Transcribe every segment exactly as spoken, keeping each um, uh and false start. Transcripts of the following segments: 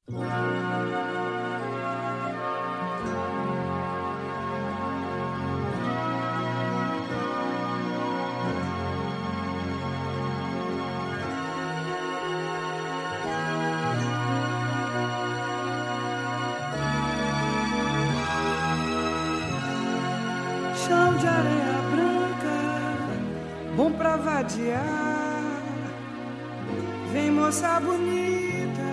Chão de areia branca, bom pra vadiar. Vem moça bonita,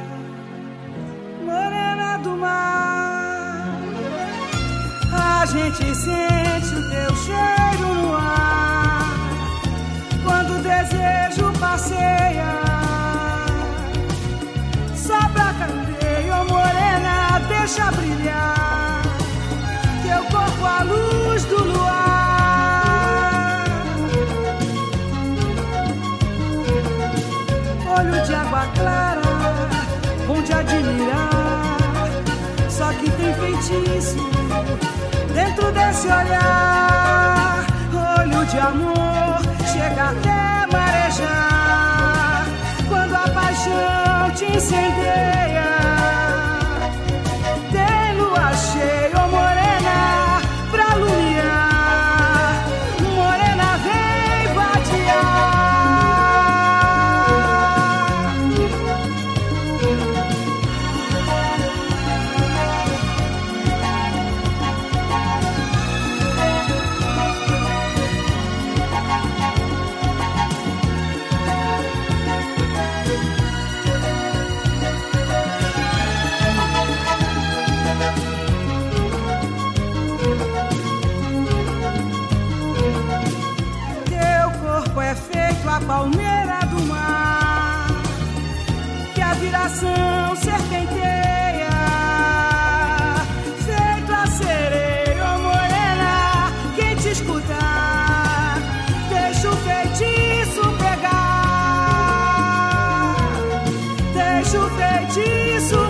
morena do mar. A gente sente o teu cheiro no ar quando o desejo passeia. Sobe a candeia, oh morena, deixa brilhar teu corpo à luz do luar. Olho de água clara, bom de admirar. Só que tem feitiço dentro desse olhar. Olho de amor, chega até marejar quando a paixão te incendeia. Tem lua cheia, oh morena, pra alumiar. Morena, vem vadiar. A palmeira do mar, que a viração serpenteia, feito a sereia, oh morena, quem te escutar, deixa o feitiço pegar, deixa o feitiço